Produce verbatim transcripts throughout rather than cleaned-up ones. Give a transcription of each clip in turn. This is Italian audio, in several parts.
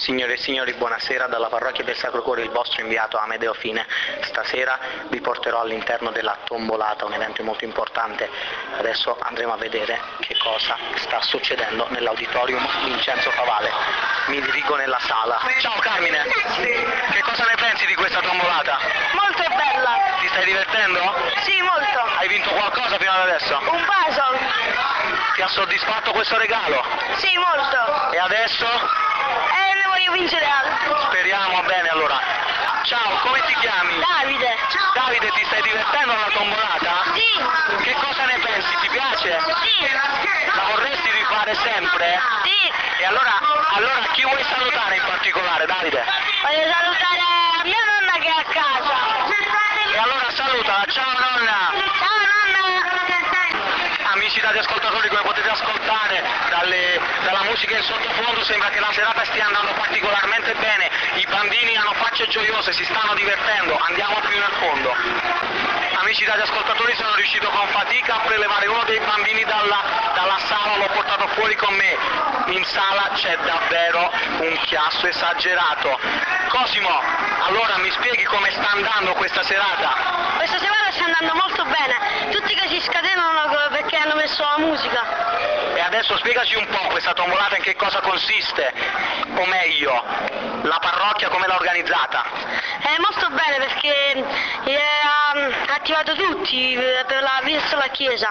Signore e signori, buonasera, dalla parrocchia del Sacro Cuore il vostro inviato Amedeo Fine. Stasera vi porterò all'interno della tombolata, un evento molto importante. Adesso andremo a vedere che cosa sta succedendo nell'auditorium Vincenzo Favale. Mi dirigo nella sala. Ciao Carmine! Che cosa ne pensi di questa tombolata? Molto bella! Ti stai divertendo? Sì, molto! Hai vinto qualcosa fino ad adesso? Un puzzle! Ti ha soddisfatto questo regalo? Sì, molto! E adesso? E ne voglio vincere altro! Speriamo bene allora. Ciao, come ti chiami? Davide! Davide, ti stai divertendo alla tombolata? Sì! Che cosa ne pensi? Ti piace? Sì! La vorresti rifare sempre? Sì! E allora, allora chi vuoi salutare in particolare, Davide? Voglio salutare a mia nonna che è a casa! E allora salutala, ciao nonna! Ciao nonna! Amici radioascoltatori, come potete ascoltare dalle, dalla musica in sottofondo sembra che la serata stia andando particolarmente bene, i bambini hanno facce gioiose, si stanno divertendo, andiamo più nel fondo. Amici radioascoltatori, sono riuscito con fatica a prelevare uno dei bambini dalla, dalla sala, l'ho portato fuori con me. In sala c'è davvero un chiasso esagerato. Cosimo, allora mi spieghi come sta andando questa serata? Questa serata sta andando molto bene, tutti che si scatenano perché hanno messo la musica. E adesso spiegaci un po' questa tombolata in che cosa consiste, o meglio, la parrocchia come l'ha organizzata? È molto bene perché eh, ha attivato tutti per la verso la chiesa.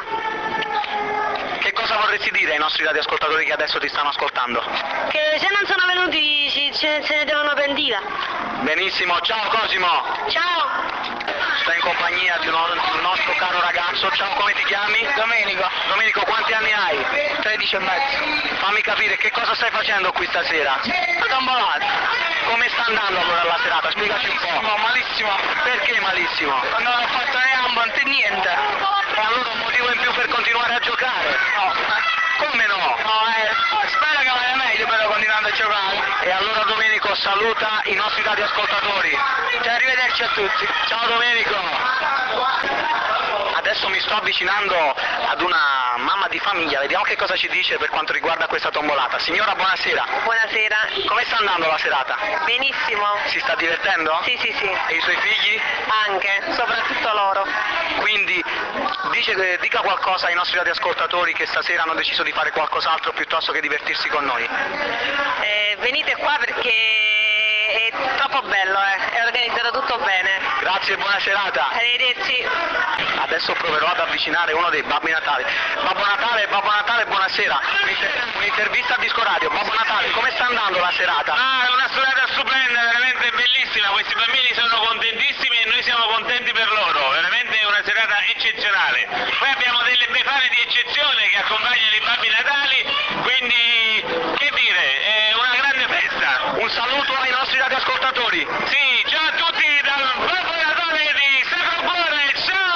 Che cosa vorresti dire ai nostri radioascoltatori che adesso ti stanno ascoltando? Che se non sono venuti si, se, se ne devono pentire. Benissimo, ciao Cosimo! Ciao! Sto in compagnia di, uno, di un nostro caro ragazzo, ciao, come ti chiami? Domenico. Domenico, quanti anni hai? tredici e mezzo. Fammi capire, che cosa stai facendo qui stasera? La tombolata. Come sta andando allora la serata? Spiegaci un po'. No, malissimo. Perché malissimo? Non ho fatto né ambante niente. E allora un motivo in più per continuare a giocare? No. Come no? No, eh, spero che vada meglio però continuando a giocare. E allora Domenico saluta i nostri radioascoltatori. Cioè, arrivederci a tutti. Ciao Domenico! Adesso mi sto avvicinando ad una mamma di famiglia, vediamo che cosa ci dice per quanto riguarda questa tombolata. Signora, buonasera. Buonasera. Come sta andando la serata? Benissimo. Si sta divertendo? Sì, sì, sì. E i suoi figli? Anche, soprattutto loro. Quindi dice, dica qualcosa ai nostri radioascoltatori che stasera hanno deciso di fare qualcos'altro piuttosto che divertirsi con noi. Eh, venite qua perché è troppo bello, eh. È organizzato tutto bene. Grazie e buona serata. Arrivederci. Adesso proverò ad avvicinare uno dei Babbi Natale. Babbo Natale, Babbo Natale, buonasera. Un'inter- un'intervista a Disco Radio. Babbo Natale, come sta andando la serata? Ah, è una serata stupenda, veramente bellissima, questi bambini sono contentissimi e noi siamo contenti per loro, veramente è una serata eccezionale. Poi abbiamo delle befane di eccezione che accompagnano i Babbi Natali, quindi che dire, è una grande festa. Un saluto ai nostri radioascoltatori. Sì, ciao a tutti dal Babbo Natale di Sacro Cuore,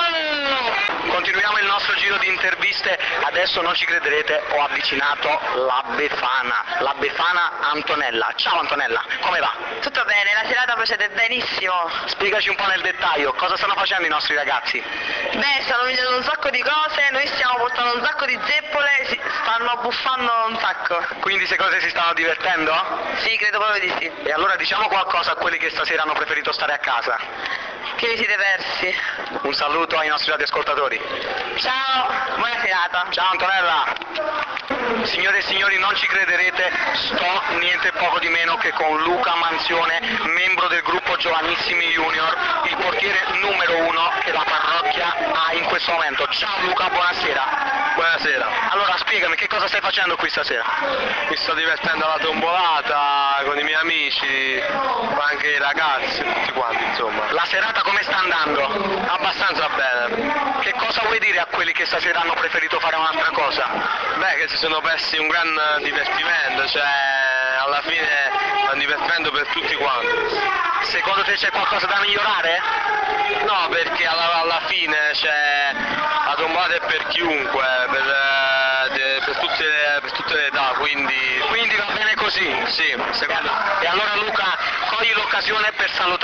ciao! Continuiamo il nostro giro di interviste, adesso non ci crederete, ho avvicinato la Befana, la Befana Antonella. Ciao Antonella, come va? Tutto bene, la serata procede benissimo. Spiegaci un po' nel dettaglio, cosa stanno facendo i nostri ragazzi? Beh, stanno vincendo un sacco di cose, noi stiamo portando un sacco di zeppole, si stanno buffando un sacco. Quindi secondo te si stanno divertendo? Sì, credo proprio di sì. E allora diciamo qualcosa a quelli che stasera hanno preferito stare a casa. Che vi siete persi. Un saluto ai nostri radioascoltatori. Ciao, buona serata. Ciao Antonella! Signore e signori, non ci crederete, sto niente poco di meno che con Luca Manzione, membro del gruppo Giovannissimi Junior, il portiere numero uno che la parrocchia ha in questo momento. Ciao Luca, buonasera. Buonasera, Allora spiegami, che cosa stai facendo qui stasera? mi sto divertendo alla tombolata con i miei amici, ma anche i ragazzi, tutti quanti insomma. La serata come sta andando? Abbastanza bene. Che cosa vuoi dire a quelli che stasera hanno preferito fare un'altra cosa? Beh, che si sono persi un gran divertimento, cioè alla fine è un divertimento per tutti quanti. Secondo te c'è qualcosa da migliorare? No, perché alla, alla fine c'è la tombolata è per chiunque, per, eh, per, tutte, le, per tutte le età, quindi Quindi va bene così? sì, secondo me. E allora Luca, cogli l'occasione per salutare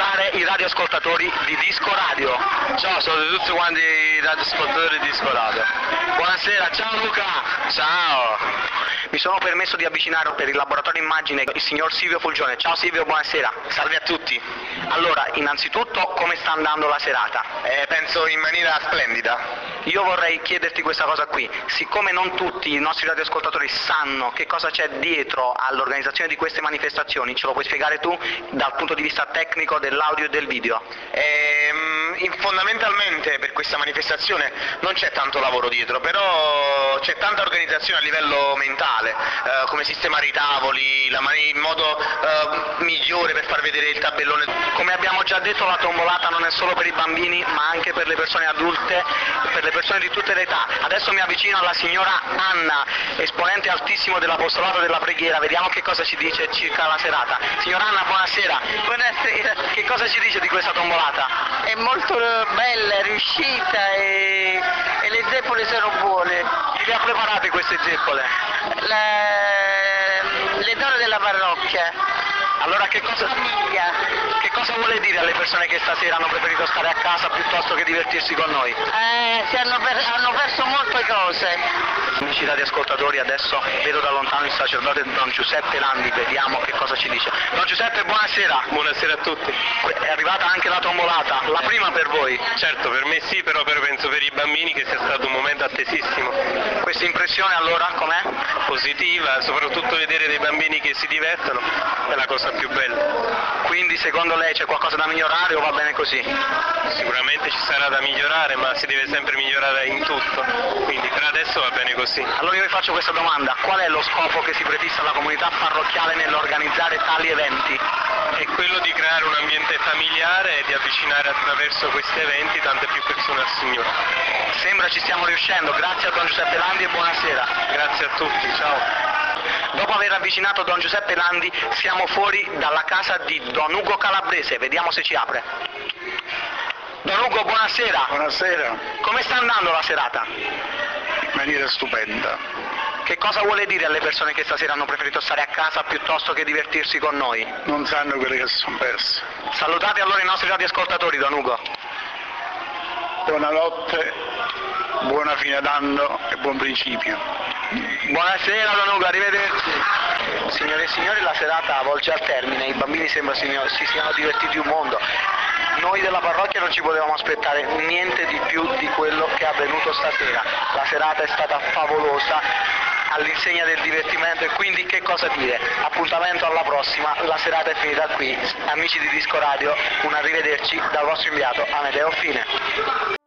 salutare i radioascoltatori di Disco Radio. Ciao, saluto tutti quanti i radioascoltatori di Disco Radio. Buonasera, ciao Luca! Ciao! Mi sono permesso di avvicinare per il laboratorio immagine il signor Silvio Fulgione. Ciao Silvio, buonasera. Salve a tutti. Allora, innanzitutto come sta andando la serata? Eh, penso in maniera splendida. Io vorrei chiederti questa cosa qui, siccome non tutti i nostri radioascoltatori sanno che cosa c'è dietro all'organizzazione di queste manifestazioni, ce lo puoi spiegare tu dal punto di vista tecnico dell'audio e del video? Ehm, fondamentalmente per questa manifestazione non c'è tanto lavoro dietro, però c'è tanta organizzazione a livello mentale, eh, come sistemare i tavoli, la mani- in modo eh, migliore per far vedere il tabellone. Come abbiamo già detto, la tombolata non è solo per i bambini ma anche per le persone adulte, per le persone di tutte le età. Adesso mi avvicino alla signora Anna, esponente altissimo dell'apostolato della preghiera, vediamo che cosa ci dice circa la serata. Signora Anna, buonasera. Buonasera. Che cosa ci dice di questa tombolata? È molto bella, riuscita e, e le zeppole sono buone. Chi le ha preparate queste zeppole? La- le donne della parrocchia. Allora che cosa, Famiglia. che cosa vuole dire alle persone che stasera hanno preferito stare a casa piuttosto che divertirsi con noi? Eh, si hanno, per- hanno perso molte cose. Amici radioascoltatori, adesso vedo da lontano il sacerdote Don Giuseppe Landi, vediamo che cosa ci dice. Don Giuseppe, buonasera. Buonasera a tutti. È arrivata anche la tombolata, la prima per voi. Certo, per me sì, però, però penso per i bambini che sia stato un momento attesissimo. Questa impressione allora com'è? Positiva, soprattutto vedere dei bambini che si divertono è la cosa più bella. Quindi secondo lei c'è qualcosa da migliorare o va bene così? Sicuramente ci sarà da migliorare, ma si deve sempre migliorare in tutto, quindi per adesso va bene così. Allora io vi faccio questa domanda, qual è lo scopo che si prefissa la comunità parrocchiale nell'organizzare tali eventi? È quello di creare un ambiente familiare e di avvicinare attraverso questi eventi tante più persone al Signore. Sembra ci stiamo riuscendo, grazie a Don Giuseppe Landi e buonasera. Grazie a tutti, ciao. Dopo aver avvicinato Don Giuseppe Landi siamo fuori dalla casa di Don Ugo Calabrese, vediamo se ci apre. Don Ugo, buonasera. Buonasera, Come sta andando la serata? in maniera stupenda. Che cosa vuole dire alle persone che stasera hanno preferito stare a casa piuttosto che divertirsi con noi? Non sanno quelle che si sono perse. Salutate allora i nostri radioascoltatori, Don Ugo. Buonanotte, buona fine d'anno e buon principio. Buonasera Don Ugo, arrivederci. Signore e signori, la serata volge al termine, i bambini sembra si si siano divertiti un mondo. Noi della parrocchia non ci potevamo aspettare niente di più di quello che è avvenuto stasera. La serata è stata favolosa, all'insegna del divertimento, e quindi che cosa dire? Appuntamento alla prossima, la serata è finita qui. Amici di Disco Radio, un arrivederci dal vostro inviato Amedeo Fine.